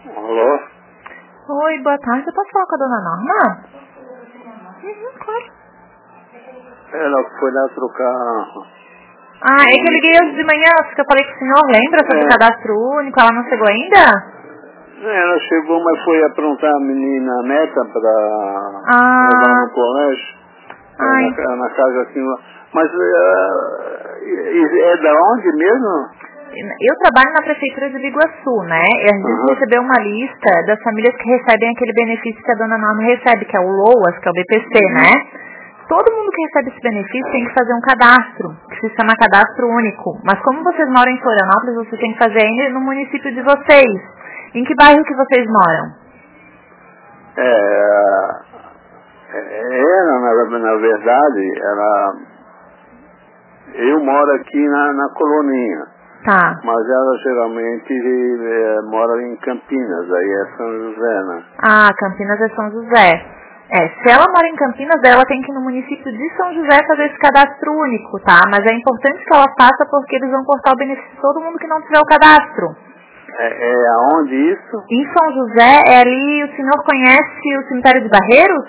Alô? Oi, boa tarde. Eu posso falar com a dona Norma? Claro. Ela foi lá trocar... Ah, é que eu liguei hoje de manhã, acho que eu falei com o senhor, lembra sobre o cadastro único, ela não chegou ainda? Ela chegou, mas foi aprontar a menina neta para levar no colégio, na casa aqui. Mas é da onde mesmo? Eu trabalho na prefeitura de Biguaçu, né? E a gente recebeu uma lista das famílias que recebem aquele benefício que a dona Norma recebe, que é o LOAS, que é o BPC, né? Todo mundo que recebe esse benefício tem que fazer um cadastro, que se chama cadastro único. Mas como vocês moram em Florianópolis, vocês têm que fazer ainda no município de vocês. Em que bairro que vocês moram? Na verdade, eu moro aqui na Coloninha. Tá. Mas ela geralmente mora em Campinas, aí é São José, né? Ah, Campinas é São José. Se ela mora em Campinas, ela tem que ir no município de São José fazer esse cadastro único, tá? Mas é importante que ela faça porque eles vão cortar o benefício de todo mundo que não tiver o cadastro. Aonde isso? Em São José, é ali, o senhor conhece o cemitério de Barreiros?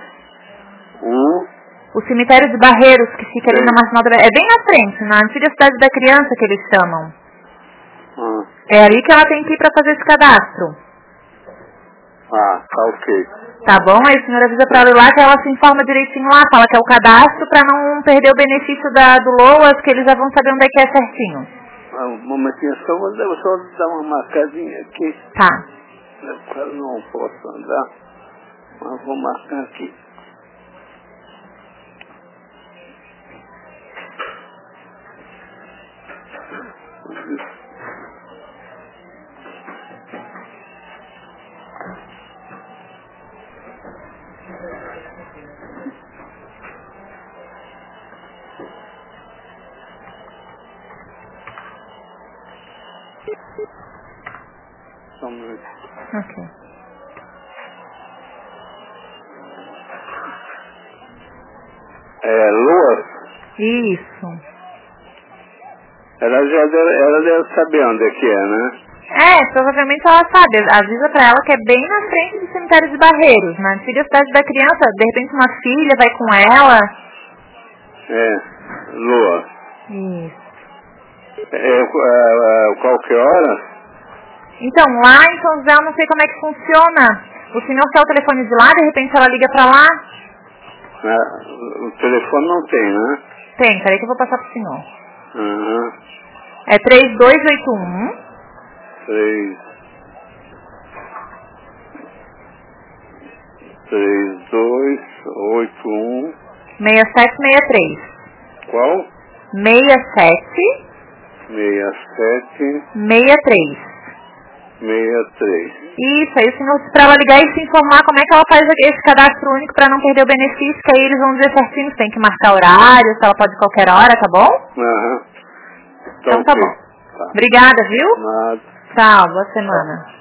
O cemitério de Barreiros, que fica ali na Marginal da... É bem na frente, na antiga cidade da criança que eles chamam. É ali que ela tem que ir para fazer esse cadastro. Tá ok. Tá bom? Aí o senhor avisa pra ela ir lá que ela se informa direitinho lá, fala que é o cadastro pra não perder o benefício do LOAS, que eles já vão saber onde é que é certinho. Um momentinho, só dar uma marcadinha aqui. Tá. Eu não posso andar, mas vou marcar aqui. Ok. LOAS? Isso. Ela deve saber onde é que é, né? Provavelmente ela sabe. Avisa pra ela que é bem na frente do cemitério de Barreiros, na antiga cidade da criança. De repente uma filha vai com ela. LOAS. Isso. Qualquer hora? Então, lá em São José eu não sei como é que funciona. O senhor quer o telefone de lá, de repente ela liga pra lá? O telefone não tem, né? Tem, peraí que eu vou passar pro senhor. É 3281 3281 6763. Qual? 6763. Isso, aí o senhor pra ela ligar e se informar como é que ela faz esse cadastro único pra não perder o benefício, que aí eles vão dizer certinho se tem que marcar horário, se ela pode qualquer hora, tá bom? Então tá bom. Obrigada, viu? Nada. Tchau, boa semana.